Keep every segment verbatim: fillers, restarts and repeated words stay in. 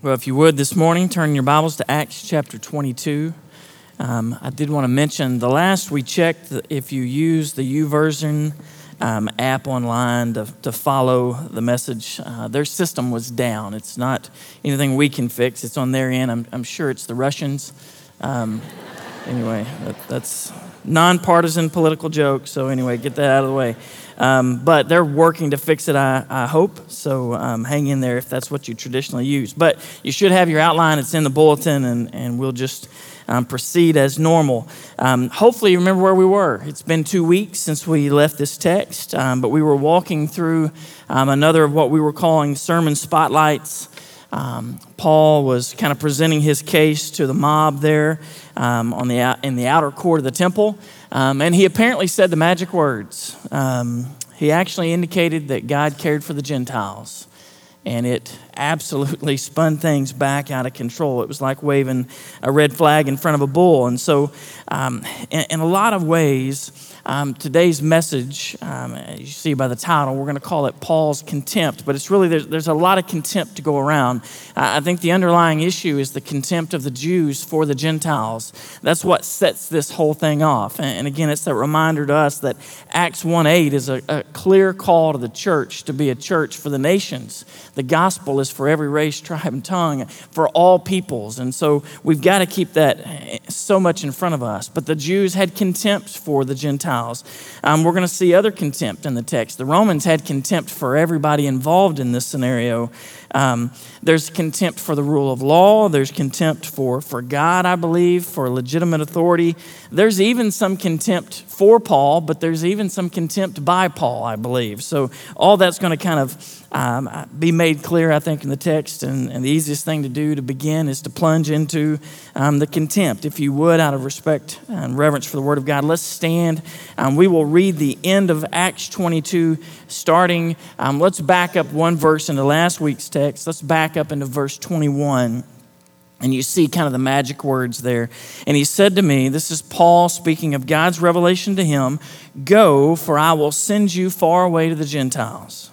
Well, if you would this morning, turn your Bibles to Acts chapter twenty-two. Um, I did want to mention the last we checked, if you use the YouVersion um, app online to, to follow the message, uh, their system was down. It's not anything we can fix. It's on their end. I'm, I'm sure it's the Russians. Um, anyway, that, that's nonpartisan political joke. So anyway, get that out of the way. Um, but they're working to fix it, I, I hope. So um, hang in there if that's what you traditionally use. But you should have your outline. It's in the bulletin, and, and we'll just um, proceed as normal. Um, hopefully you remember where we were. It's been two weeks since we left this text, um, but we were walking through um, another of what we were calling sermon spotlights. Um, Paul was kind of presenting his case to the mob there um, on the in the outer court of the temple. Um, and he apparently said the magic words. Um, he actually indicated that God cared for the Gentiles. And it absolutely spun things back out of control. It was like waving a red flag in front of a bull. And so um, in, in a lot of ways, um, today's message, um, as you see by the title, we're going to call it Paul's Contempt. But it's really, there's, there's a lot of contempt to go around. Uh, I think the underlying issue is the contempt of the Jews for the Gentiles. That's what sets this whole thing off. And, and again, it's that reminder to us that Acts one eight is a, a clear call to the church to be a church for the nations. The gospel is for every race, tribe, and tongue, for all peoples. And so we've got to keep that so much in front of us. But the Jews had contempt for the Gentiles. Um, we're going to see other contempt in the text. The Romans had contempt for everybody involved in this scenario. Um, there's contempt for the rule of law. There's contempt for, for God, I believe, for legitimate authority. There's even some contempt for Paul, but there's even some contempt by Paul, I believe. So all that's going to kind of um, be made clear, I think, in the text. And, and the easiest thing to do to begin is to plunge into um, the contempt. If you would, out of respect and reverence for the Word of God, let's stand. Um, we will read the end of Acts twenty-two, starting, um, let's back up one verse into last week's text. Let's back up into verse twenty-one. And you see kind of the magic words there. And he said to me, this is Paul speaking of God's revelation to him, "Go, for I will send you far away to the Gentiles."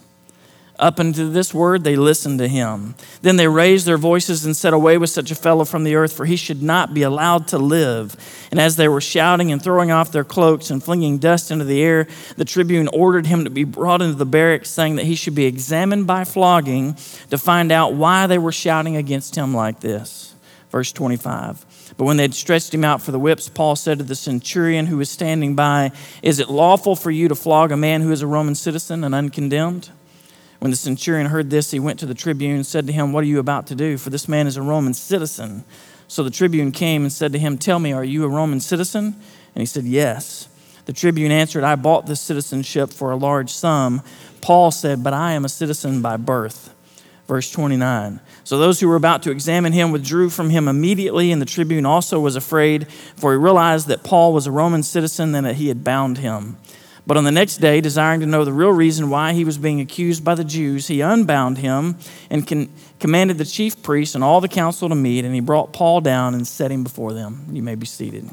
Up unto this word, they listened to him. Then they raised their voices and said, "Away with such a fellow from the earth, for he should not be allowed to live." And as they were shouting and throwing off their cloaks and flinging dust into the air, the tribune ordered him to be brought into the barracks, saying that he should be examined by flogging to find out why they were shouting against him like this. Verse twenty-five. But when they had stretched him out for the whips, Paul said to the centurion who was standing by, "Is it lawful for you to flog a man who is a Roman citizen and uncondemned?" When the centurion heard this, he went to the tribune and said to him, "What are you about to do? For this man is a Roman citizen." So the tribune came and said to him, "Tell me, are you a Roman citizen?" And he said, "Yes." The tribune answered, "I bought this citizenship for a large sum." Paul said, "But I am a citizen by birth." Verse twenty-nine. So those who were about to examine him withdrew from him immediately, and the tribune also was afraid, for he realized that Paul was a Roman citizen and that he had bound him. But on the next day, desiring to know the real reason why he was being accused by the Jews, he unbound him and con- commanded the chief priests and all the council to meet, and he brought Paul down and set him before them. You may be seated.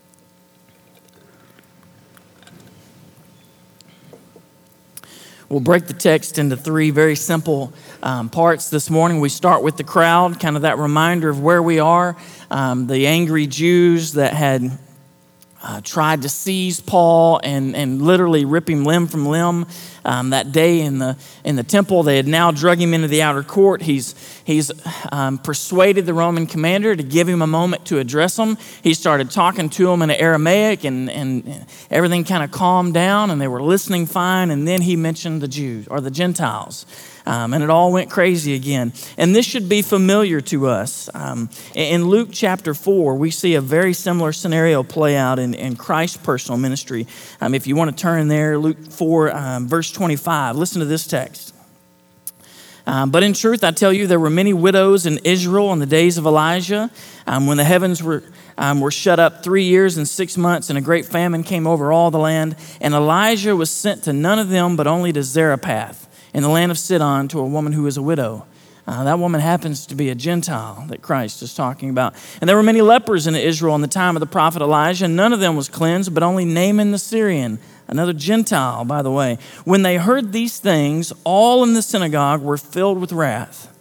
We'll break the text into three very simple um, parts this morning. We start with the crowd, kind of that reminder of where we are. Um, the angry Jews that had Uh, tried to seize Paul and, and literally rip him limb from limb. Um, that day in the in the temple, they had now drug him into the outer court. He's he's um, persuaded the Roman commander to give him a moment to address him. He started talking to him in Aramaic, and, and everything kind of calmed down, and they were listening fine. And then he mentioned the Jews or the Gentiles. Um, and it all went crazy again. And this should be familiar to us. Um, in Luke chapter four, we see a very similar scenario play out in, in Christ's personal ministry. Um, if you want to turn there, Luke four, um, verse twenty-five, listen to this text. Um, but in truth, I tell you, there were many widows in Israel in the days of Elijah, um, when the heavens were um, were shut up three years and six months, and a great famine came over all the land. And Elijah was sent to none of them, but only to Zarephath, in the land of Sidon, to a woman who is a widow. Uh, that woman happens to be a Gentile that Christ is talking about. And there were many lepers in Israel in the time of the prophet Elijah. None of them was cleansed, but only Naaman the Syrian, another Gentile, by the way. When they heard these things, all in the synagogue were filled with wrath.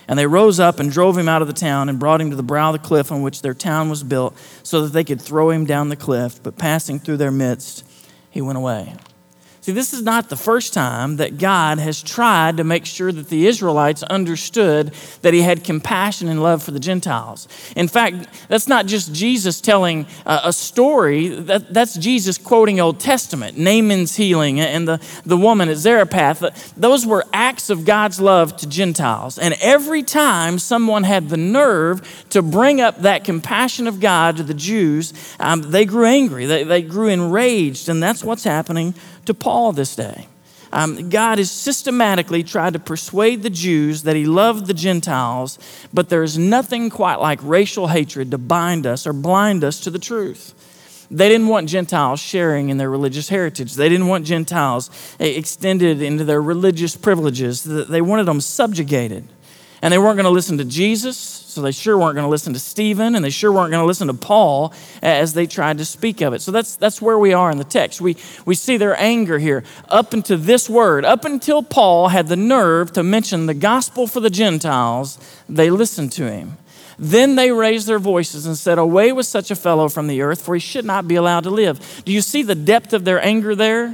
And they rose up and drove him out of the town and brought him to the brow of the cliff on which their town was built, so that they could throw him down the cliff. But passing through their midst, he went away. See, this is not the first time that God has tried to make sure that the Israelites understood that he had compassion and love for the Gentiles. In fact, that's not just Jesus telling a, a story. That, that's Jesus quoting Old Testament, Naaman's healing and the, the woman at Zarephath. Those were acts of God's love to Gentiles. And every time someone had the nerve to bring up that compassion of God to the Jews, um, they grew angry. They, they grew enraged. And that's what's happening to Paul this day. Um, God has systematically tried to persuade the Jews that he loved the Gentiles, but there's nothing quite like racial hatred to bind us or blind us to the truth. They didn't want Gentiles sharing in their religious heritage. They didn't want Gentiles extended into their religious privileges. They wanted them subjugated. And they weren't going to listen to Jesus, so they sure weren't going to listen to Stephen, and they sure weren't going to listen to Paul as they tried to speak of it. So that's that's where we are in the text. We, we see their anger here up into this word. Up until Paul had the nerve to mention the gospel for the Gentiles, they listened to him. Then they raised their voices and said, "Away with such a fellow from the earth, for he should not be allowed to live." Do you see the depth of their anger there?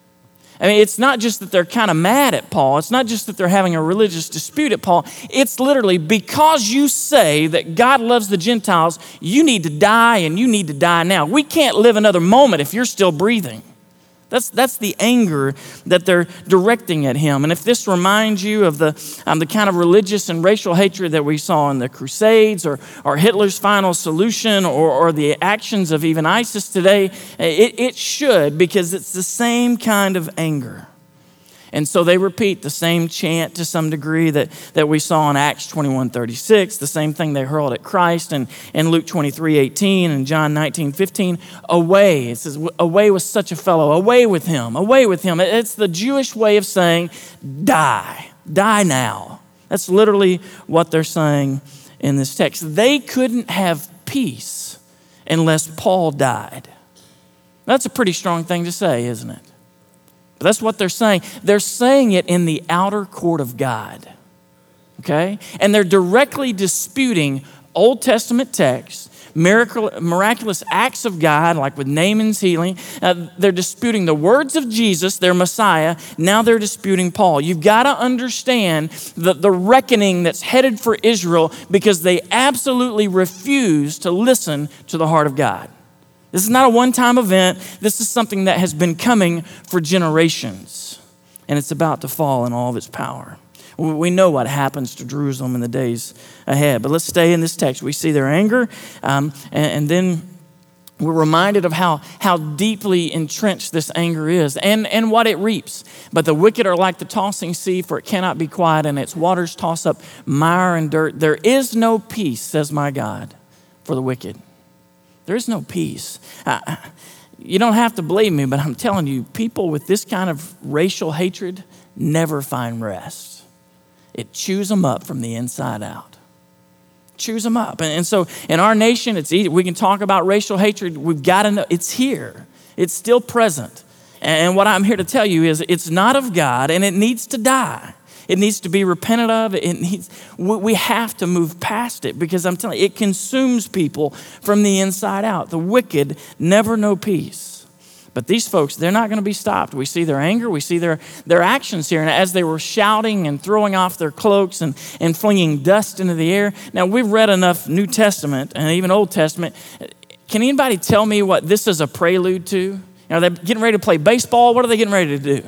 I mean, it's not just that they're kind of mad at Paul. It's not just that they're having a religious dispute at Paul. It's literally, because you say that God loves the Gentiles, you need to die, and you need to die now. We can't live another moment if you're still breathing. That's that's the anger that they're directing at him. And if this reminds you of the um, the kind of religious and racial hatred that we saw in the Crusades, or, or Hitler's final solution, or, or the actions of even ISIS today, it, it should, because it's the same kind of anger. And so they repeat the same chant to some degree that, that we saw in Acts twenty-one thirty-six, the same thing they hurled at Christ, and in Luke twenty-three eighteen and John nineteen fifteen. Away, it says, away with such a fellow, away with him, away with him. It's the Jewish way of saying, die, die now. That's literally what they're saying in this text. They couldn't have peace unless Paul died. That's a pretty strong thing to say, isn't it? That's what they're saying. They're saying it in the outer court of God, okay? And they're directly disputing Old Testament texts, miracle, miraculous acts of God, like with Naaman's healing. Uh, they're disputing the words of Jesus, their Messiah. Now they're disputing Paul. You've got to understand the, the reckoning that's headed for Israel, because they absolutely refuse to listen to the heart of God. This is not a one-time event. This is something that has been coming for generations, and it's about to fall in all of its power. We know what happens to Jerusalem in the days ahead, but let's stay in this text. We see their anger, um, and, and then we're reminded of how, how deeply entrenched this anger is and, and what it reaps. But the wicked are like the tossing sea, for it cannot be quiet, and its waters toss up mire and dirt. There is no peace, says my God, for the wicked. There is no peace. Uh, you don't have to believe me, but I'm telling you, people with this kind of racial hatred never find rest. It chews them up from the inside out. Chews them up. And, and so in our nation, it's easy. We can talk about racial hatred. We've got to know it's here. It's still present. And what I'm here to tell you is it's not of God, and it needs to die. It needs to be repented of. It needs, we have to move past it, because I'm telling you, it consumes people from the inside out. The wicked never know peace. But these folks, they're not going to be stopped. We see their anger. We see their, their actions here. And as they were shouting and throwing off their cloaks and, and flinging dust into the air. Now, we've read enough New Testament and even Old Testament. Can anybody tell me what this is a prelude to? You know, they're getting ready to play baseball. What are they getting ready to do?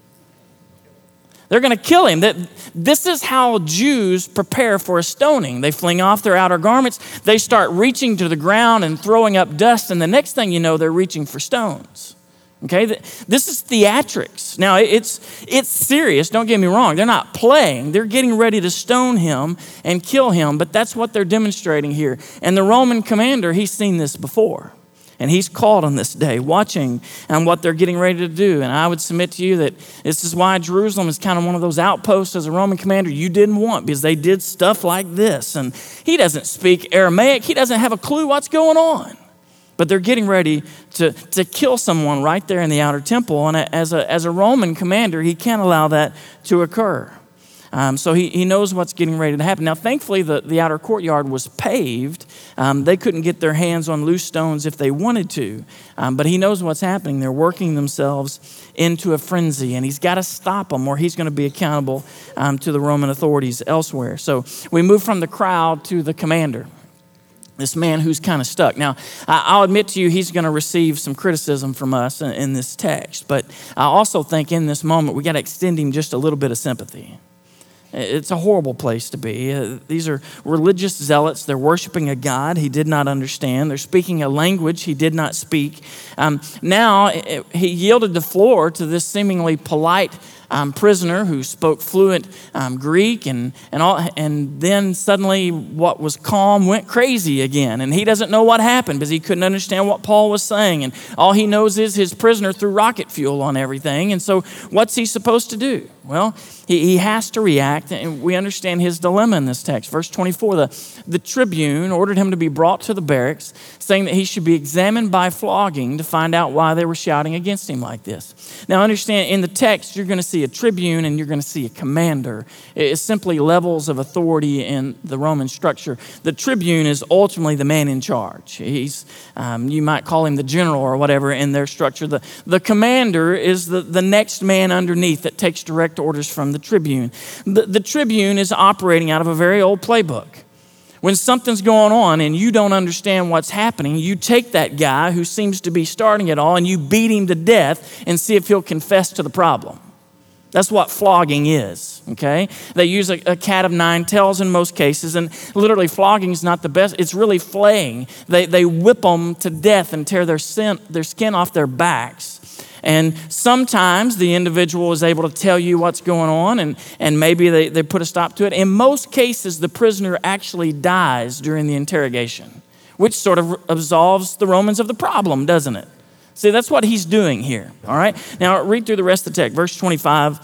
They're going to kill him. That This is how Jews prepare for a stoning. They fling off their outer garments. They start reaching to the ground and throwing up dust. And the next thing you know, they're reaching for stones. Okay, this is theatrics. Now, it's it's serious. Don't get me wrong. They're not playing. They're getting ready to stone him and kill him. But that's what they're demonstrating here. And the Roman commander, he's seen this before. And he's called on this day, watching on what they're getting ready to do. And I would submit to you that this is why Jerusalem is kind of one of those outposts as a Roman commander you didn't want, because they did stuff like this. And he doesn't speak Aramaic. He doesn't have a clue what's going on. But they're getting ready to, to kill someone right there in the outer temple. And as a, as a Roman commander, he can't allow that to occur. Um, so he, he knows what's getting ready to happen. Now, thankfully, the, the outer courtyard was paved. Um, they couldn't get their hands on loose stones if they wanted to. Um, but he knows what's happening. They're working themselves into a frenzy, and he's got to stop them or he's going to be accountable um, to the Roman authorities elsewhere. So we move from the crowd to the commander, this man who's kind of stuck. Now, I'll admit to you, he's going to receive some criticism from us in, in this text, but I also think in this moment, we got to extend him just a little bit of sympathy. It's a horrible place to be. Uh, these are religious zealots. They're worshiping a God he did not understand. They're speaking a language he did not speak. Um, now, it, he yielded the floor to this seemingly polite Um, prisoner who spoke fluent um, Greek, and and all, and then suddenly what was calm went crazy again, and he doesn't know what happened because he couldn't understand what Paul was saying, and all he knows is his prisoner threw rocket fuel on everything, and so what's he supposed to do? Well, he, he has to react, and we understand his dilemma in this text. Verse twenty-four, the, the tribune ordered him to be brought to the barracks, saying that he should be examined by flogging to find out why they were shouting against him like this. Now understand, in the text, you're going to see a tribune and you're going to see a commander. It's simply levels of authority in the Roman structure. The tribune is ultimately the man in charge. He's, um, you might call him the general or whatever in their structure. The, the commander is the, the next man underneath that takes direct orders from the tribune. The, the tribune is operating out of a very old playbook. When something's going on and you don't understand what's happening, you take that guy who seems to be starting it all and you beat him to death and see if he'll confess to the problem. That's what flogging is, okay? They use a, a cat of nine tails in most cases, and literally flogging is not the best. It's really flaying. They, they whip them to death and tear their, sin, their skin off their backs. And sometimes the individual is able to tell you what's going on, and, and maybe they, they put a stop to it. In most cases, the prisoner actually dies during the interrogation, which sort of absolves the Romans of the problem, doesn't it? See, that's what he's doing here, all right? Now, read through the rest of the text. Verse twenty-five,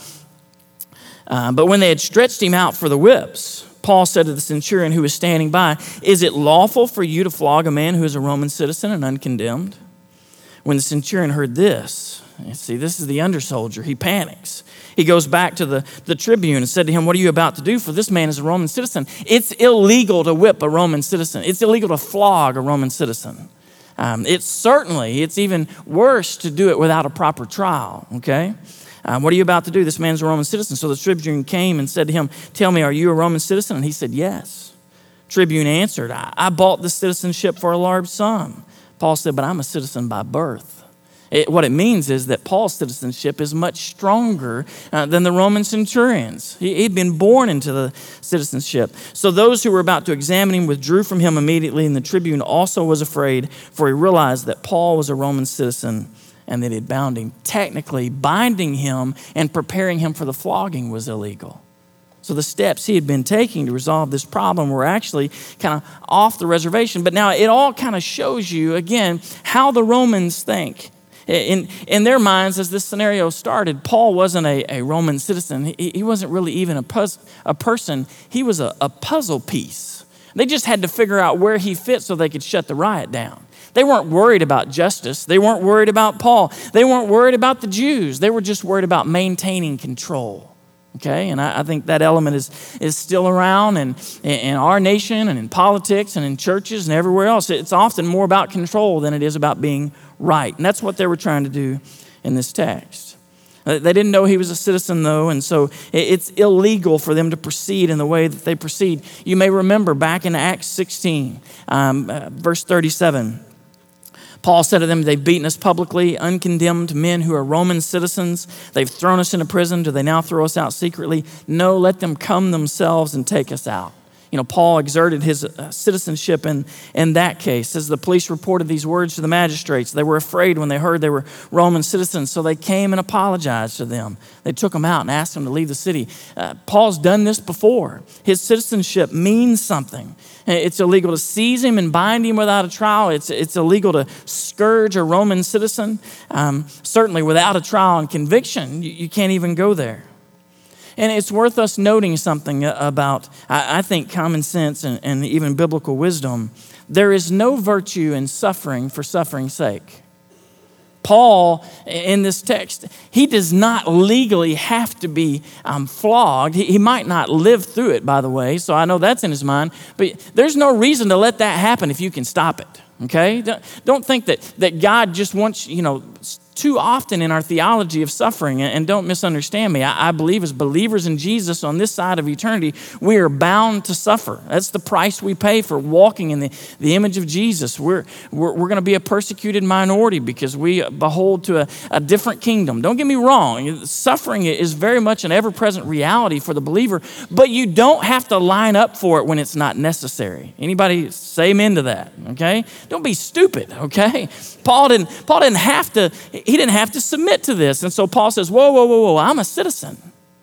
uh, but when they had stretched him out for the whips, Paul said to the centurion who was standing by, is it lawful for you to flog a man who is a Roman citizen and uncondemned? When the centurion heard this, see, this is the under soldier, he panics. He goes back to the, the tribune and said to him, what are you about to do? For this man is a Roman citizen. It's illegal to whip a Roman citizen. It's illegal to flog a Roman citizen. Um, it's certainly, it's even worse to do it without a proper trial, okay? Um, what are you about to do? This man's a Roman citizen. So the tribune came and said to him, tell me, are you a Roman citizen? And he said, yes. Tribune answered, I, I bought the citizenship for a large sum. Paul said, but I'm a citizen by birth. It, what it means is that Paul's citizenship is much stronger uh, than the Roman centurions. He, he'd been born into the citizenship. So those who were about to examine him withdrew from him immediately, and the tribune also was afraid, for he realized that Paul was a Roman citizen and that he had bound him. Technically, binding him and preparing him for the flogging was illegal. So the steps he had been taking to resolve this problem were actually kind of off the reservation. But now it all kind of shows you, again, how the Romans think. In, in their minds, as this scenario started, Paul wasn't a, a Roman citizen. He, he wasn't really even a, puz, a person. He was a, a puzzle piece. They just had to figure out where he fit so they could shut the riot down. They weren't worried about justice. They weren't worried about Paul. They weren't worried about the Jews. They were just worried about maintaining control. Okay, and I, I think that element is, is still around in, in our nation and in politics and in churches and everywhere else. It's often more about control than it is about being right. And that's what they were trying to do in this text. They didn't know he was a citizen, though, and so it's illegal for them to proceed in the way that they proceed. You may remember back in Acts sixteen, um, uh, verse thirty-seven, Paul said to them, they've beaten us publicly, uncondemned men who are Roman citizens. They've thrown us into prison. Do they now throw us out secretly? No, let them come themselves and take us out. You know, Paul exerted his uh, citizenship in, in that case. As the police reported these words to the magistrates, they were afraid when they heard they were Roman citizens, so they came and apologized to them. They took them out and asked them to leave the city. Uh, Paul's done this before. His citizenship means something. It's illegal to seize him and bind him without a trial. It's, it's illegal to scourge a Roman citizen. Um, certainly without a trial and conviction, you, you can't even go there. And it's worth us noting something about, I think, common sense and, and even biblical wisdom. There is no virtue in suffering for suffering's sake. Paul, in this text, he does not legally have to be um, flogged. He, he might not live through it, by the way, so I know that's in his mind. But there's no reason to let that happen if you can stop it, okay? Don't, don't think that, that God just wants, you know, too often in our theology of suffering, and don't misunderstand me, I, I believe as believers in Jesus on this side of eternity, we are bound to suffer. That's the price we pay for walking in the, the image of Jesus. We're, we're, we're going to be a persecuted minority because we behold to a, a different kingdom. Don't get me wrong, suffering is very much an ever-present reality for the believer, but you don't have to line up for it when it's not necessary. Anybody say amen to that, okay? Don't be stupid, okay? Paul didn't, Paul didn't have to, he didn't have to submit to this. And so Paul says, whoa, whoa, whoa, whoa, I'm a citizen.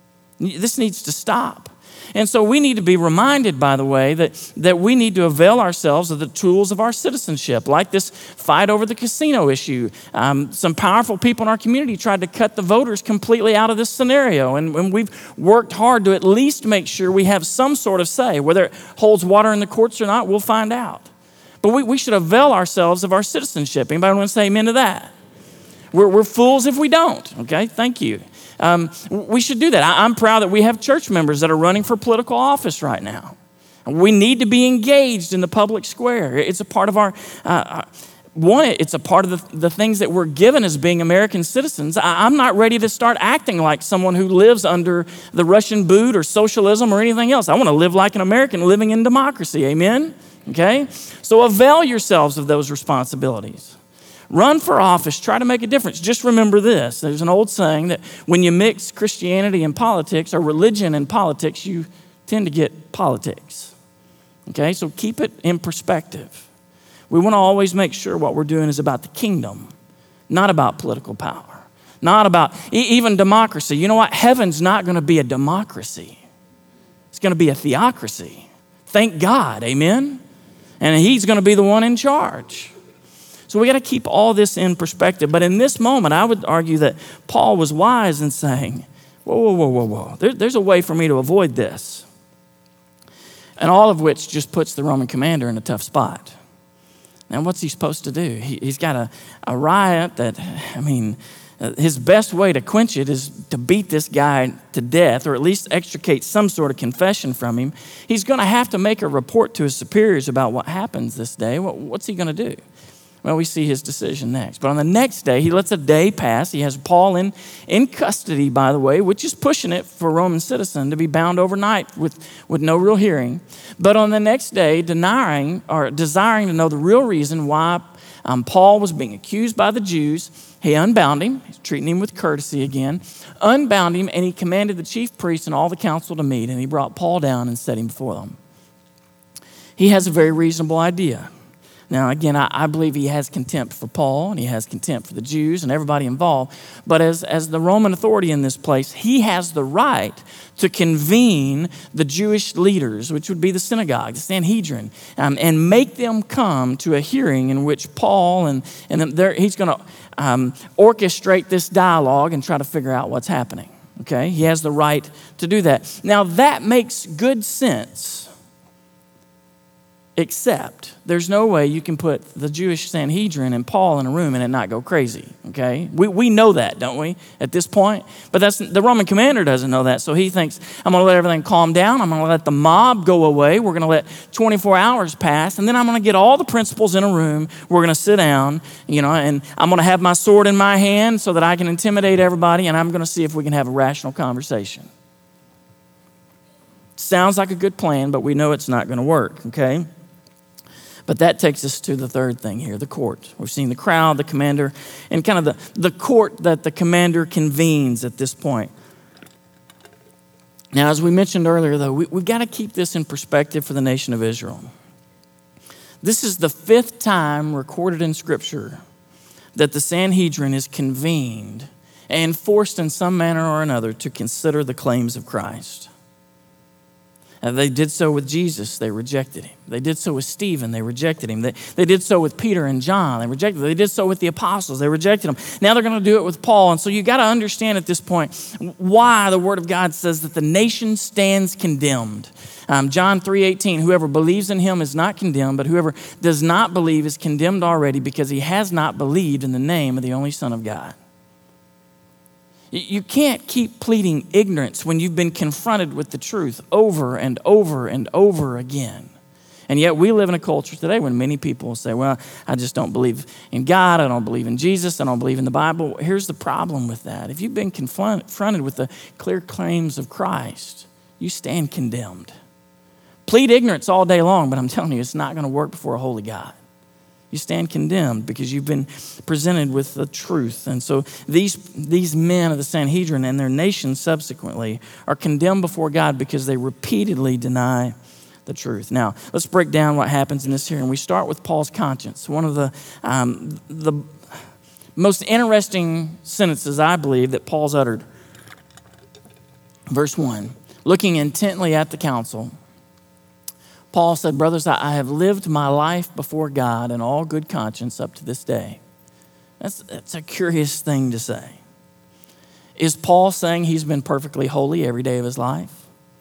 This needs to stop. And so we need to be reminded, by the way, that, that we need to avail ourselves of the tools of our citizenship, like this fight over the casino issue. Um, some powerful people in our community tried to cut the voters completely out of this scenario. And, and we've worked hard to at least make sure we have some sort of say. Whether it holds water in the courts or not, we'll find out. But we, we should avail ourselves of our citizenship. Anybody want to say amen to that? We're, we're fools if we don't, okay? Thank you. Um, we should do that. I, I'm proud that we have church members that are running for political office right now. We need to be engaged in the public square. It's a part of our, uh, one, it's a part of the, the things that we're given as being American citizens. I, I'm not ready to start acting like someone who lives under the Russian boot or socialism or anything else. I want to live like an American living in democracy, amen? Okay? So avail yourselves of those responsibilities. Run for office. Try to make a difference. Just remember this. There's an old saying that when you mix Christianity and politics, or religion and politics, you tend to get politics. Okay? So keep it in perspective. We want to always make sure what we're doing is about the kingdom, not about political power, not about e- even democracy. You know what? Heaven's not going to be a democracy. It's going to be a theocracy. Thank God. Amen? And he's going to be the one in charge. So we got to keep all this in perspective. But in this moment, I would argue that Paul was wise in saying, whoa, whoa, whoa, whoa, whoa. There, there's a way for me to avoid this. And all of which just puts the Roman commander in a tough spot. Now, what's he supposed to do? He, he's got a, a riot that, I mean, uh, his best way to quench it is to beat this guy to death, or at least extricate some sort of confession from him. He's going to have to make a report to his superiors about what happens this day. What, what's he going to do? Well, we see his decision next. But on the next day, he lets a day pass. He has Paul in, in custody, by the way, which is pushing it for a Roman citizen to be bound overnight with, with no real hearing. But on the next day, denying or desiring to know the real reason why um, Paul was being accused by the Jews, he unbound him. He's treating him with courtesy again. Unbound him, and he commanded the chief priests and all the council to meet, and he brought Paul down and set him before them. He has a very reasonable idea. Now, again, I, I believe he has contempt for Paul, and he has contempt for the Jews and everybody involved. But as, as the Roman authority in this place, he has the right to convene the Jewish leaders, which would be the synagogue, the Sanhedrin, um, and make them come to a hearing in which Paul and, and he's going to um, orchestrate this dialogue and try to figure out what's happening. Okay? He has the right to do that. Now, that makes good sense. Except there's no way you can put the Jewish Sanhedrin and Paul in a room and it not go crazy, okay? We we know that, don't we, at this point? But that's the Roman commander doesn't know that, so he thinks, I'm going to let everything calm down. I'm going to let the mob go away. We're going to let twenty-four hours pass, and then I'm going to get all the principals in a room. We're going to sit down, you know, and I'm going to have my sword in my hand so that I can intimidate everybody, and I'm going to see if we can have a rational conversation. Sounds like a good plan, but we know it's not going to work, okay? But that takes us to the third thing here, the court. We've seen the crowd, the commander, and kind of the, the court that the commander convenes at this point. Now, as we mentioned earlier, though, we, we've got to keep this in perspective for the nation of Israel. This is the fifth time recorded in Scripture that the Sanhedrin is convened and forced in some manner or another to consider the claims of Christ. Uh, they did so with Jesus. They rejected him. They did so with Stephen. They rejected him. They, they did so with Peter and John. They rejected him. They did so with the apostles. They rejected him. Now they're going to do it with Paul. And so you got to understand at this point why the Word of God says that the nation stands condemned. Um, John three eighteen, whoever believes in him is not condemned, but whoever does not believe is condemned already because he has not believed in the name of the only Son of God. You can't keep pleading ignorance when you've been confronted with the truth over and over and over again. And yet we live in a culture today when many people say, well, I just don't believe in God. I don't believe in Jesus. I don't believe in the Bible. Here's the problem with that. If you've been confronted with the clear claims of Christ, you stand condemned. Plead ignorance all day long, but I'm telling you, it's not going to work before a holy God. You stand condemned because you've been presented with the truth. And so these, these men of the Sanhedrin and their nation subsequently are condemned before God because they repeatedly deny the truth. Now, let's break down what happens in this here. And we start with Paul's conscience. One of the, um, the most interesting sentences, I believe, that Paul's uttered. Verse one, looking intently at the council, Paul said, brothers, I have lived my life before God in all good conscience up to this day. That's, that's a curious thing to say. Is Paul saying he's been perfectly holy every day of his life?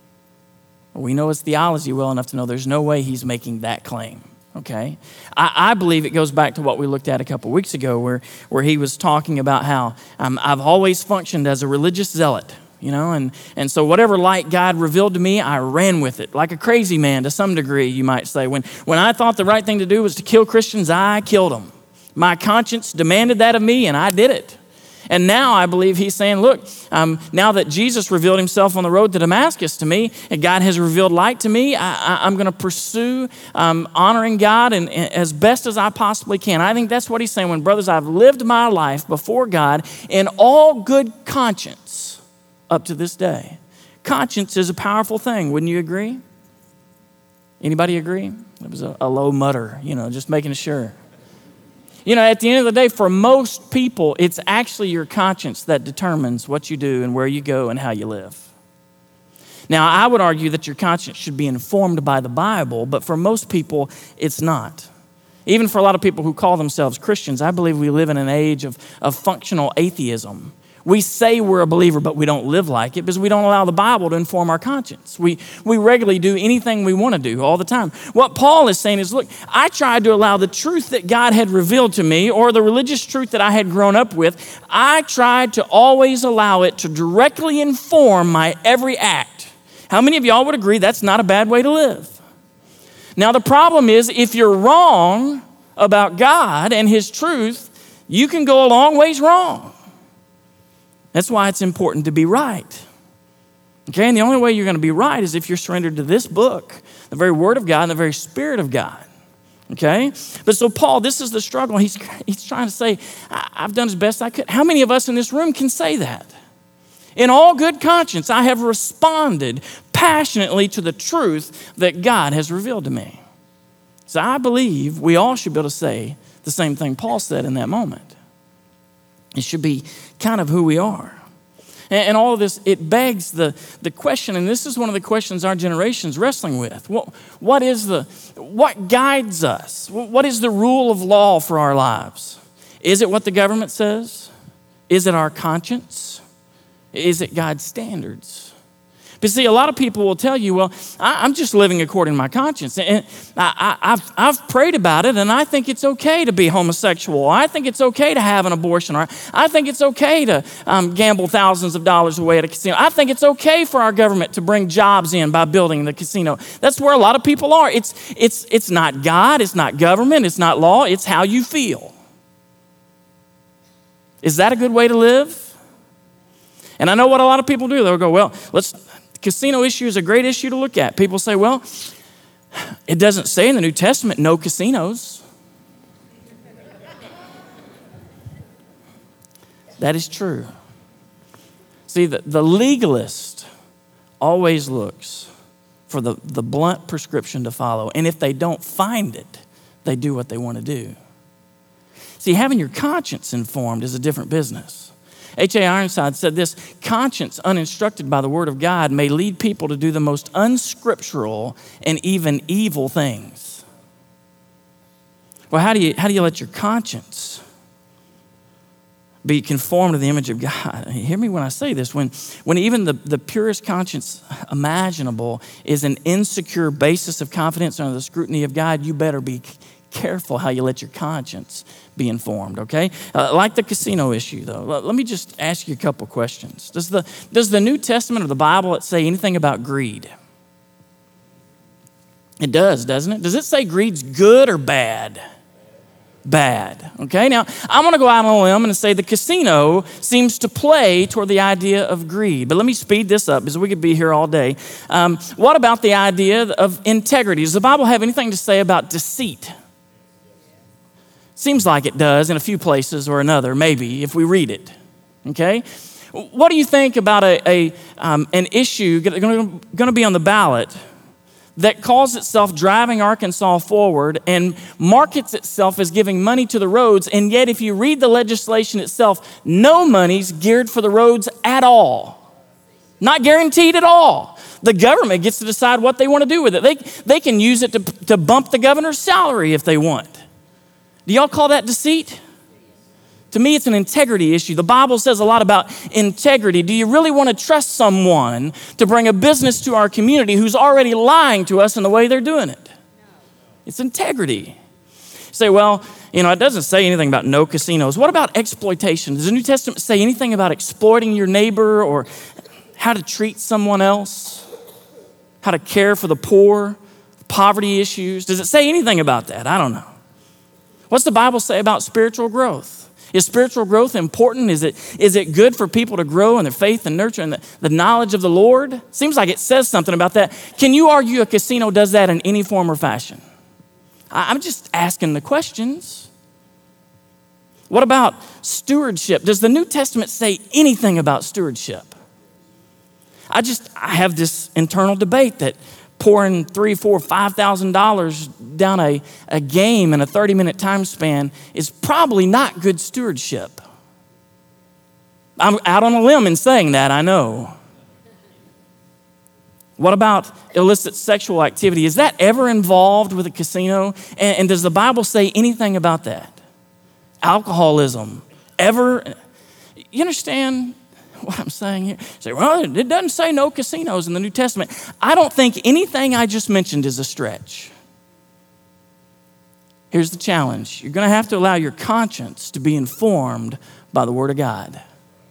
We know his theology well enough to know there's no way he's making that claim, okay? I, I believe it goes back to what we looked at a couple weeks ago where, where he was talking about how um, I've always functioned as a religious zealot. You know, and, and so whatever light God revealed to me, I ran with it. Like a crazy man to some degree, you might say. When, when I thought the right thing to do was to kill Christians, I killed them. My conscience demanded that of me, and I did it. And now I believe he's saying, look, um, now that Jesus revealed himself on the road to Damascus to me, and God has revealed light to me, I, I, I'm going to pursue um, honoring God and, and as best as I possibly can. I think that's what he's saying when, brothers, I've lived my life before God in all good conscience up to this day. Conscience is a powerful thing, wouldn't you agree? Anybody agree? It was a, a low mutter, you know, just making sure. You know, at the end of the day, for most people, it's actually your conscience that determines what you do and where you go and how you live. Now, I would argue that your conscience should be informed by the Bible, but for most people, it's not. Even for a lot of people who call themselves Christians, I believe we live in an age of, of functional atheism. We say we're a believer, but we don't live like it because we don't allow the Bible to inform our conscience. We, we regularly do anything we want to do all the time. What Paul is saying is, look, I tried to allow the truth that God had revealed to me or the religious truth that I had grown up with, I tried to always allow it to directly inform my every act. How many of y'all would agree that's not a bad way to live? Now, the problem is if you're wrong about God and his truth, you can go a long ways wrong. That's why it's important to be right. Okay, and the only way you're going to be right is if you're surrendered to this book, the very Word of God and the very Spirit of God. Okay? But so Paul, this is the struggle. He's, he's trying to say, I've done as best I could. How many of us in this room can say that? In all good conscience, I have responded passionately to the truth that God has revealed to me. So I believe we all should be able to say the same thing Paul said in that moment. It should be kind of who we are. And, and all of this, it begs the, the question, and this is one of the questions our generation's wrestling with. What, what is the, what guides us? What is the rule of law for our lives? Is it what the government says? Is it our conscience? Is it God's standards? But see, a lot of people will tell you, well, I, I'm just living according to my conscience. And I, I, I've, I've prayed about it, and I think it's okay to be homosexual. I think it's okay to have an abortion. Or I think it's okay to um, gamble thousands of dollars away at a casino. I think it's okay for our government to bring jobs in by building the casino. That's where a lot of people are. It's, it's, it's not God. It's not government. It's not law. It's how you feel. Is that a good way to live? And I know what a lot of people do. They'll go, well, let's... Casino issue is a great issue to look at. People say, well, it doesn't say in the New Testament, no casinos. That is true. See, the, the legalist always looks for the, the blunt prescription to follow. And if they don't find it, they do what they want to do. See, having your conscience informed is a different business. H A Ironside said this: conscience uninstructed by the word of God may lead people to do the most unscriptural and even evil things. Well, how do you, how do you let your conscience be conformed to the image of God? Hear me when I say this. When, when even the, the purest conscience imaginable is an insecure basis of confidence under the scrutiny of God, you better be careful how you let your conscience be informed, okay? Uh, like the casino issue, though, let, let me just ask you a couple questions. Does the, does the New Testament of the Bible say anything about greed? It does, doesn't it? Does it say greed's good or bad? Bad, okay? Now, I'm going to go out on a limb and say the casino seems to play toward the idea of greed. But let me speed this up because we could be here all day. Um, what about the idea of integrity? Does the Bible have anything to say about deceit? Seems like it does in a few places or another, maybe, if we read it, okay? What do you think about a, a um, an issue going to be on the ballot that calls itself Driving Arkansas Forward and markets itself as giving money to the roads, and yet if you read the legislation itself, no money's geared for the roads at all. Not guaranteed at all. The government gets to decide what they want to do with it. They, they can use it to, to bump the governor's salary if they want. Do y'all call that deceit? To me, it's an integrity issue. The Bible says a lot about integrity. Do you really want to trust someone to bring a business to our community who's already lying to us in the way they're doing it? No. It's integrity. You say, well, you know, it doesn't say anything about no casinos. What about exploitation? Does the New Testament say anything about exploiting your neighbor or how to treat someone else? How to care for the poor, poverty issues? Does it say anything about that? I don't know. What's the Bible say about spiritual growth? Is spiritual growth important? Is it, is it good for people to grow in their faith and nurture and the, the knowledge of the Lord? Seems like it says something about that. Can you argue a casino does that in any form or fashion? I, I'm just asking the questions. What about stewardship? Does the New Testament say anything about stewardship? I just, I have this internal debate that pouring three, four, five thousand dollars down a, a game in a thirty minute time span is probably not good stewardship. I'm out on a limb in saying that, I know. What about illicit sexual activity? Is that ever involved with a casino? And, and does the Bible say anything about that? Alcoholism, ever? You understand what I'm saying here? Say, well, it doesn't say no casinos in the New Testament. I don't think anything I just mentioned is a stretch. Here's the challenge. You're going to have to allow your conscience to be informed by the Word of God.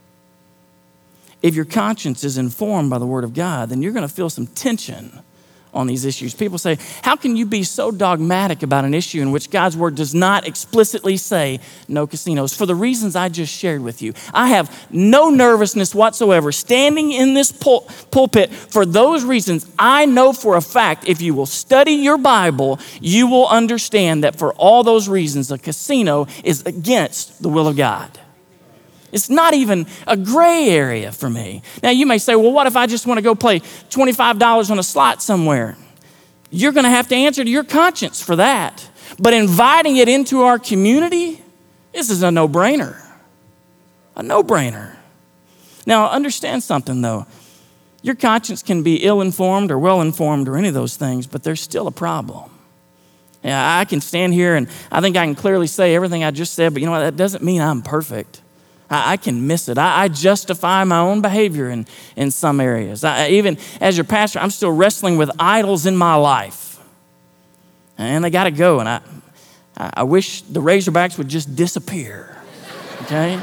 If your conscience is informed by the Word of God, then you're going to feel some tension on these issues. People say, how can you be so dogmatic about an issue in which God's Word does not explicitly say no casinos? For the reasons I just shared with you. I have no nervousness whatsoever standing in this pul- pulpit for those reasons. I know for a fact if you will study your Bible, you will understand that for all those reasons, a casino is against the will of God. It's not even a gray area for me. Now, you may say, well, what if I just want to go play twenty-five dollars on a slot somewhere? You're going to have to answer to your conscience for that. But inviting it into our community, this is a no-brainer. A no-brainer. Now, understand something, though. Your conscience can be ill-informed or well-informed or any of those things, but there's still a problem. Yeah, I can stand here and I think I can clearly say everything I just said, but you know what? That doesn't mean I'm perfect. I can miss it. I, I justify my own behavior in, in some areas. I, even as your pastor, I'm still wrestling with idols in my life. And they got to go. And I, I wish the Razorbacks would just disappear. Okay?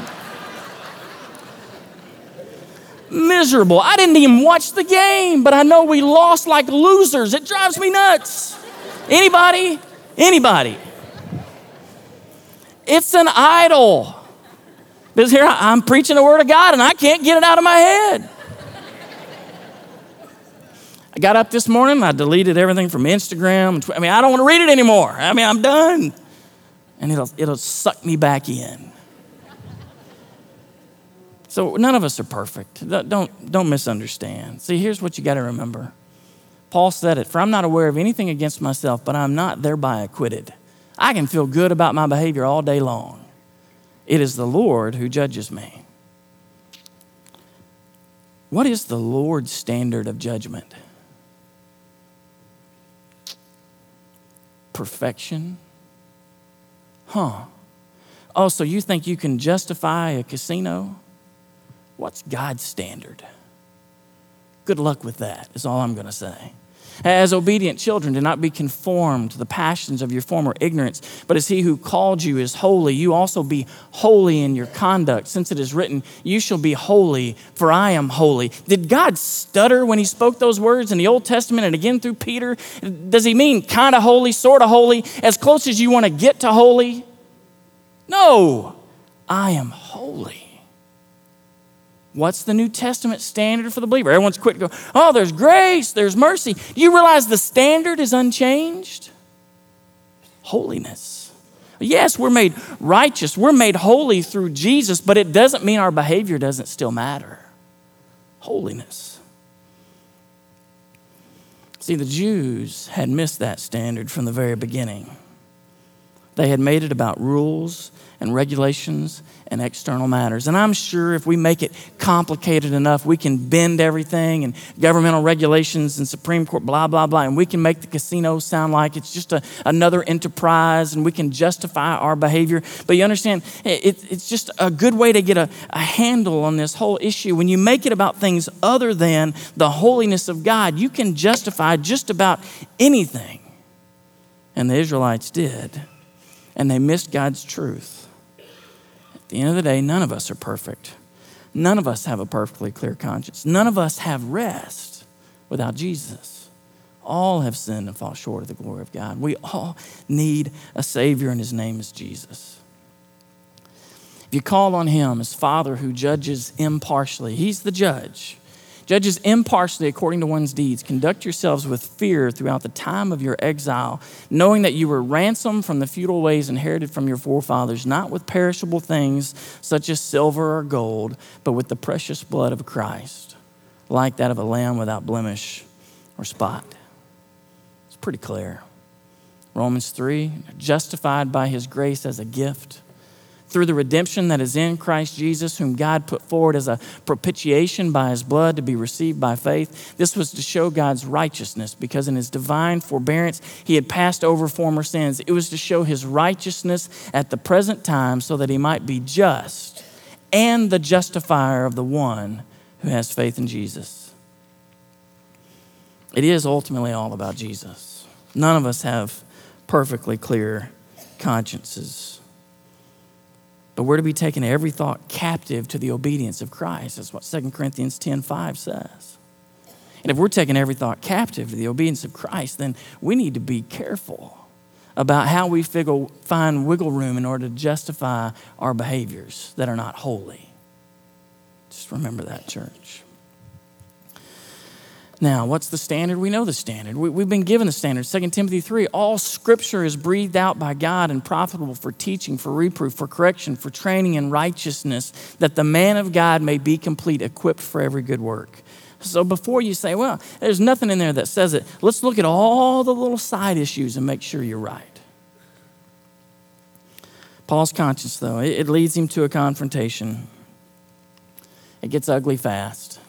Miserable. I didn't even watch the game, but I know we lost like losers. It drives me nuts. Anybody? Anybody? It's an idol. Because here I'm preaching the Word of God and I can't get it out of my head. I got up this morning, I deleted everything from Instagram. And Twitter. I mean, I don't want to read it anymore. I mean, I'm done. And it'll, it'll suck me back in. So none of us are perfect. Don't, don't misunderstand. See, here's what you got to remember. Paul said it, for I'm not aware of anything against myself, but I'm not thereby acquitted. I can feel good about my behavior all day long. It is the Lord who judges me. What is the Lord's standard of judgment? Perfection? Huh. Oh, so you think you can justify a casino? What's God's standard? Good luck with that, is all I'm going to say. As obedient children, do not be conformed to the passions of your former ignorance, but as he who called you is holy, you also be holy in your conduct, since it is written, you shall be holy, for I am holy. Did God stutter when he spoke those words in the Old Testament and again through Peter? Does he mean kind of holy, sort of holy, as close as you want to get to holy? No, I am holy. What's the New Testament standard for the believer? Everyone's quick to go, oh, there's grace, there's mercy. Do you realize the standard is unchanged? Holiness. Yes, we're made righteous. We're made holy through Jesus, but it doesn't mean our behavior doesn't still matter. Holiness. See, the Jews had missed that standard from the very beginning. They had made it about rules and regulations and external matters. And I'm sure if we make it complicated enough, we can bend everything and governmental regulations and Supreme Court, blah, blah, blah. And we can make the casino sound like it's just a, another enterprise and we can justify our behavior. But you understand, it, it's just a good way to get a, a handle on this whole issue. When you make it about things other than the holiness of God, you can justify just about anything. And the Israelites did. And they missed God's truth. At the end of the day, none of us are perfect. None of us have a perfectly clear conscience. None of us have rest without Jesus. All have sinned and fall short of the glory of God. We all need a Savior, and his name is Jesus. If you call on him as Father who judges impartially, he's the judge. Judges impartially according to one's deeds. Conduct yourselves with fear throughout the time of your exile, knowing that you were ransomed from the futile ways inherited from your forefathers, not with perishable things such as silver or gold, but with the precious blood of Christ, like that of a lamb without blemish or spot. It's pretty clear. Romans three, justified by his grace as a gift, through the redemption that is in Christ Jesus, whom God put forward as a propitiation by his blood to be received by faith. This was to show God's righteousness, because in his divine forbearance, he had passed over former sins. It was to show his righteousness at the present time so that he might be just and the justifier of the one who has faith in Jesus. It is ultimately all about Jesus. None of us have perfectly clear consciences. But we're to be taking every thought captive to the obedience of Christ. That's what Second Corinthians ten five says. And if we're taking every thought captive to the obedience of Christ, then we need to be careful about how we figure, find wiggle room in order to justify our behaviors that are not holy. Just remember that, church. Now, what's the standard? We know the standard. We, we've been given the standard. Second Timothy three, all scripture is breathed out by God and profitable for teaching, for reproof, for correction, for training in righteousness, that the man of God may be complete, equipped for every good work. So before you say, well, there's nothing in there that says it, let's look at all the little side issues and make sure you're right. Paul's conscience, though, it, it leads him to a confrontation. It gets ugly fast.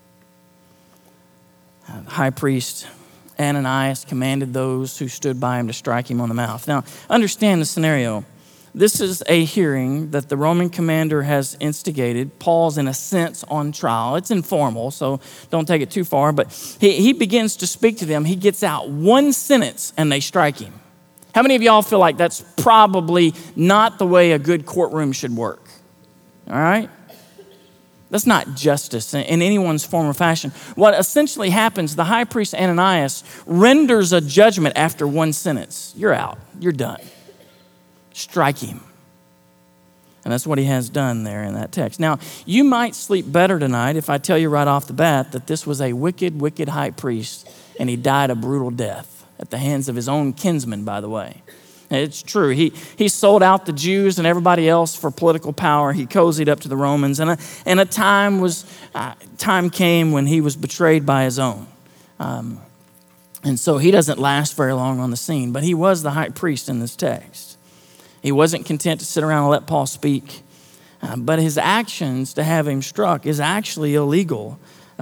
Uh, the high priest Ananias commanded those who stood by him to strike him on the mouth. Now, understand the scenario. This is a hearing that the Roman commander has instigated. Paul's, in a sense, on trial. It's informal, so don't take it too far. But he, he begins to speak to them. He gets out one sentence, and they strike him. How many of y'all feel like that's probably not the way a good courtroom should work? All right? That's not justice in anyone's form or fashion. What essentially happens, the high priest Ananias renders a judgment after one sentence. You're out. You're done. Strike him. And that's what he has done there in that text. Now, you might sleep better tonight if I tell you right off the bat that this was a wicked, wicked high priest, and he died a brutal death at the hands of his own kinsmen, by the way. It's true. He he sold out the Jews and everybody else for political power. He cozied up to the Romans, and a, and a time was uh, time came when he was betrayed by his own, um, and so he doesn't last very long on the scene. But he was the high priest in this text. He wasn't content to sit around and let Paul speak, uh, but his actions to have him struck is actually illegal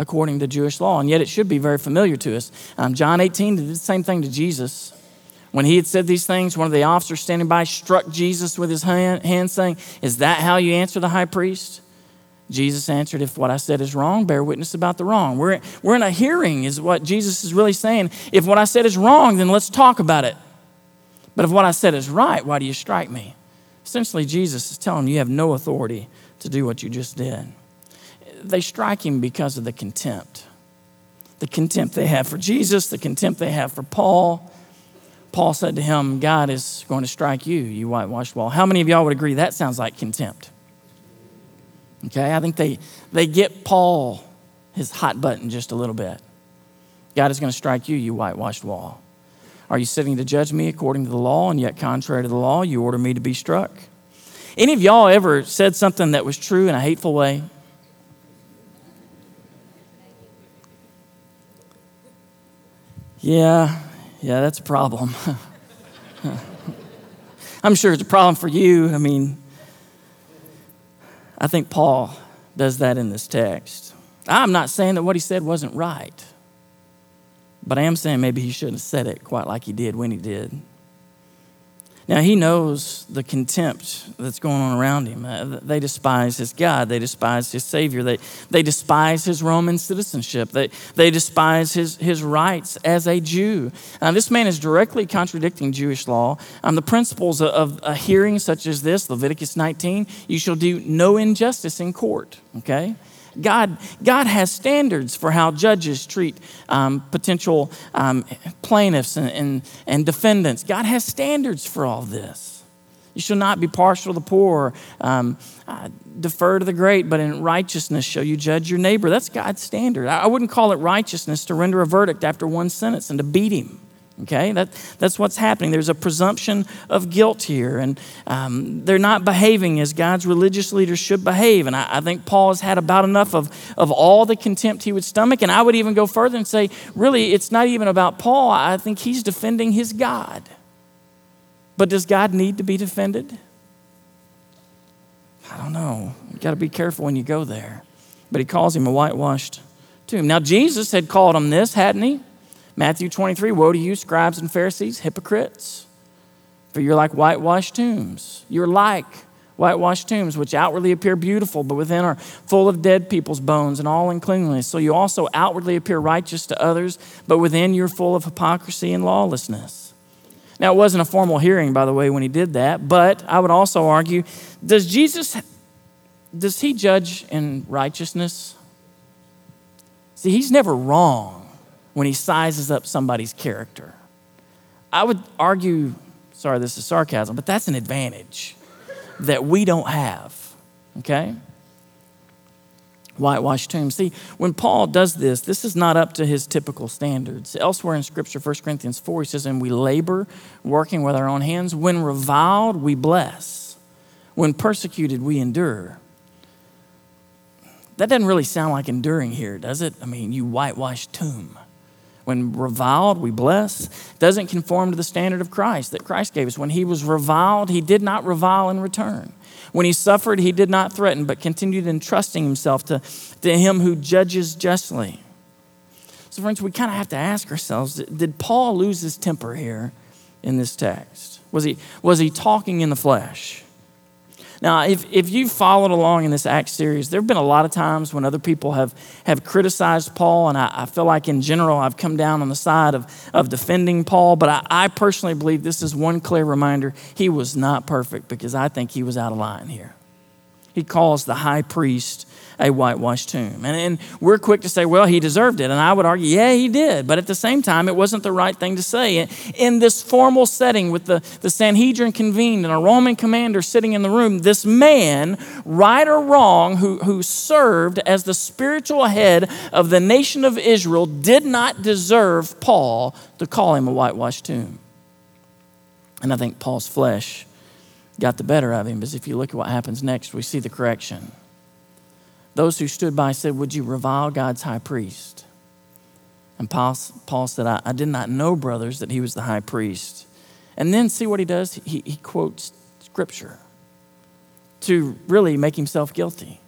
according to Jewish law, and yet it should be very familiar to us. Um, John eighteen did the same thing to Jesus. When he had said these things, one of the officers standing by struck Jesus with his hand, hand saying, "Is that how you answer the high priest?" Jesus answered, "If what I said is wrong, bear witness about the wrong." We're, we're in a hearing is what Jesus is really saying. If what I said is wrong, then let's talk about it. But if what I said is right, why do you strike me? Essentially, Jesus is telling them you have no authority to do what you just did. They strike him because of the contempt. The contempt they have for Jesus, the contempt they have for Paul. Paul said to him, "God is going to strike you, you whitewashed wall." How many of y'all would agree that sounds like contempt? Okay, I think they, they get Paul his hot button just a little bit. God is going to strike you, you whitewashed wall. Are you sitting to judge me according to the law, and yet contrary to the law, you order me to be struck? Any of y'all ever said something that was true in a hateful way? Yeah, yeah, that's a problem. I'm sure it's a problem for you. I mean, I think Paul does that in this text. I'm not saying that what he said wasn't right, but I am saying maybe he shouldn't have said it quite like he did when he did. Now, he knows the contempt that's going on around him. Uh, they despise his God. They despise his Savior. They, they despise his Roman citizenship. They, they despise his, his rights as a Jew. Now, this man is directly contradicting Jewish law. Um, the principles of, of a hearing such as this, Leviticus nineteen, you shall do no injustice in court, okay? God, God has standards for how judges treat um, potential um, plaintiffs and, and, and defendants. God has standards for all this. You shall not be partial to the poor, um, uh, defer to the great, but in righteousness shall you judge your neighbor. That's God's standard. I, I wouldn't call it righteousness to render a verdict after one sentence and to beat him. Okay, that, that's what's happening. There's a presumption of guilt here, and um, they're not behaving as God's religious leaders should behave. And I, I think Paul has had about enough of, of all the contempt he would stomach. And I would even go further and say, really, it's not even about Paul. I think he's defending his God. But does God need to be defended? I don't know. You've got to be careful when you go there. But he calls him a whitewashed tomb. Now, Jesus had called him this, hadn't he? Matthew twenty-three, woe to you, scribes and Pharisees, hypocrites, for you're like whitewashed tombs. You're like whitewashed tombs, which outwardly appear beautiful, but within are full of dead people's bones and all uncleanliness. So you also outwardly appear righteous to others, but within you're full of hypocrisy and lawlessness. Now, it wasn't a formal hearing, by the way, when he did that, but I would also argue, does Jesus, does he judge in righteousness? See, he's never wrong when he sizes up somebody's character. I would argue, sorry, this is sarcasm, but that's an advantage that we don't have, okay? Whitewashed tomb. See, when Paul does this, this is not up to his typical standards. Elsewhere in Scripture, First Corinthians four, he says, and we labor, working with our own hands. When reviled, we bless. When persecuted, we endure. That doesn't really sound like enduring here, does it? I mean, you whitewashed tomb. When reviled, we bless. Doesn't conform to the standard of Christ that Christ gave us. When he was reviled, he did not revile in return. When he suffered, he did not threaten, but continued entrusting himself to, to him who judges justly. So friends, we kind of have to ask ourselves, did Paul lose his temper here in this text? Was he, was he talking in the flesh? Now, if, if you've followed along in this Acts series, there have been a lot of times when other people have, have criticized Paul, and I, I feel like in general I've come down on the side of, of defending Paul, but I, I personally believe this is one clear reminder. He was not perfect because I think he was out of line here. He calls the high priest a whitewashed tomb. And, and we're quick to say, well, he deserved it. And I would argue, yeah, he did. But at the same time, it wasn't the right thing to say. In this formal setting with the, the Sanhedrin convened and a Roman commander sitting in the room, this man, right or wrong, who, who served as the spiritual head of the nation of Israel, did not deserve Paul to call him a whitewashed tomb. And I think Paul's flesh got the better of him, because if you look at what happens next, we see the correction. Those who stood by said, would you revile God's high priest? And Paul, Paul said, I, I did not know, brothers, that he was the high priest. And then see what he does? He, he quotes scripture to really make himself guilty.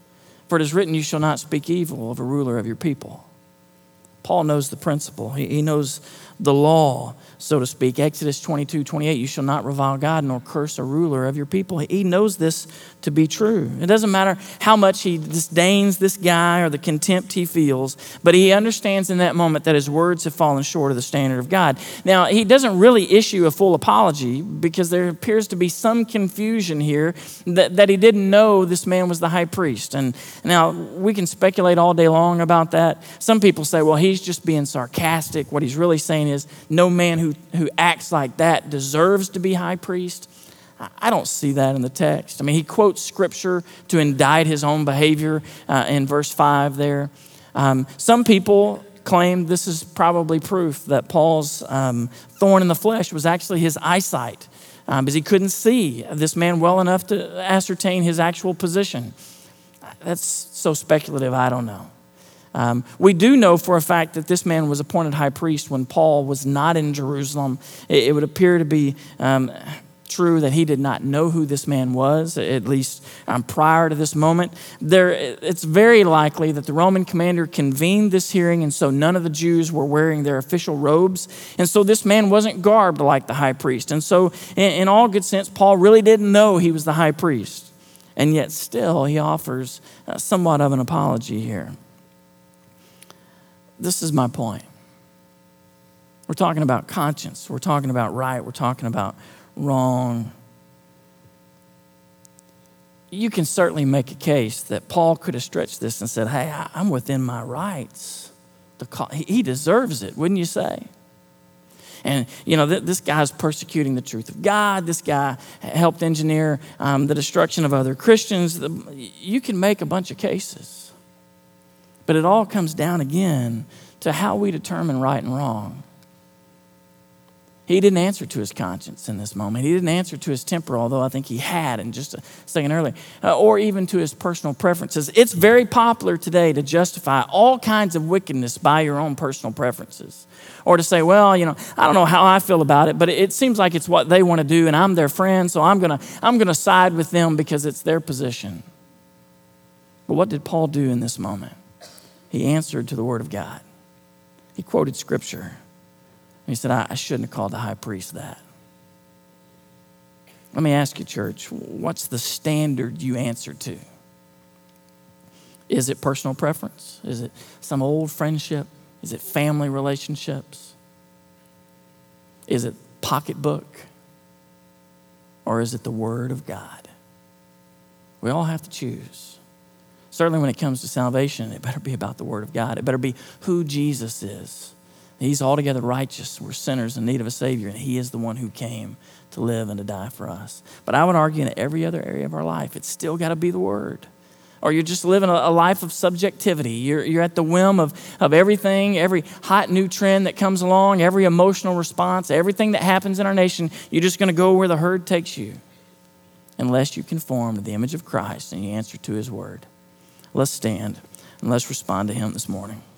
For it is written, you shall not speak evil of a ruler of your people. Paul knows the principle. He, he knows the law, so to speak. Exodus twenty-two, twenty-eight, you shall not revile God nor curse a ruler of your people. He knows this to be true. It doesn't matter how much he disdains this guy or the contempt he feels, but he understands in that moment that his words have fallen short of the standard of God. Now, he doesn't really issue a full apology because there appears to be some confusion here that, that he didn't know this man was the high priest. And now, we can speculate all day long about that. Some people say, well, he's just being sarcastic. What he's really saying is no man who, who acts like that deserves to be high priest. I don't see that in the text. I mean, he quotes scripture to indict his own behavior uh, in verse five there. Um, some people claim this is probably proof that Paul's um, thorn in the flesh was actually his eyesight, um, because he couldn't see this man well enough to ascertain his actual position. That's so speculative, I don't know. Um, we do know for a fact that this man was appointed high priest when Paul was not in Jerusalem. It, it would appear to be um, true that he did not know who this man was, at least um, prior to this moment. There, it's very likely that the Roman commander convened this hearing, and so none of the Jews were wearing their official robes. And so this man wasn't garbed like the high priest. And so in, in all good sense, Paul really didn't know he was the high priest. And yet still he offers uh, somewhat of an apology here. This is my point. We're talking about conscience. We're talking about right. We're talking about wrong. You can certainly make a case that Paul could have stretched this and said, hey, I'm within my rights. He deserves it, wouldn't you say? And, you know, this guy's persecuting the truth of God. This guy helped engineer um, the destruction of other Christians. You can make a bunch of cases. But it all comes down again to how we determine right and wrong. He didn't answer to his conscience in this moment. He didn't answer to his temper, although I think he had in just a second earlier, uh, or even to his personal preferences. It's very popular today to justify all kinds of wickedness by your own personal preferences. Or to say, well, you know, I don't know how I feel about it, but it seems like it's what they want to do, and I'm their friend, so I'm going to I'm going to side with them because it's their position. But what did Paul do in this moment? He answered to the word of God. He quoted scripture. He said, I shouldn't have called the high priest that. Let me ask you, church, what's the standard you answer to? Is it personal preference? Is it some old friendship? Is it family relationships? Is it pocketbook? Or is it the word of God? We all have to choose. Certainly when it comes to salvation, it better be about the word of God. It better be who Jesus is. He's altogether righteous. We're sinners in need of a Savior, and he is the one who came to live and to die for us. But I would argue in every other area of our life, it's still got to be the word. Or you're just living a, a life of subjectivity. You're, you're at the whim of, of everything, every hot new trend that comes along, every emotional response, everything that happens in our nation. You're just going to go where the herd takes you unless you conform to the image of Christ and you answer to his word. Let's stand and let's respond to him this morning.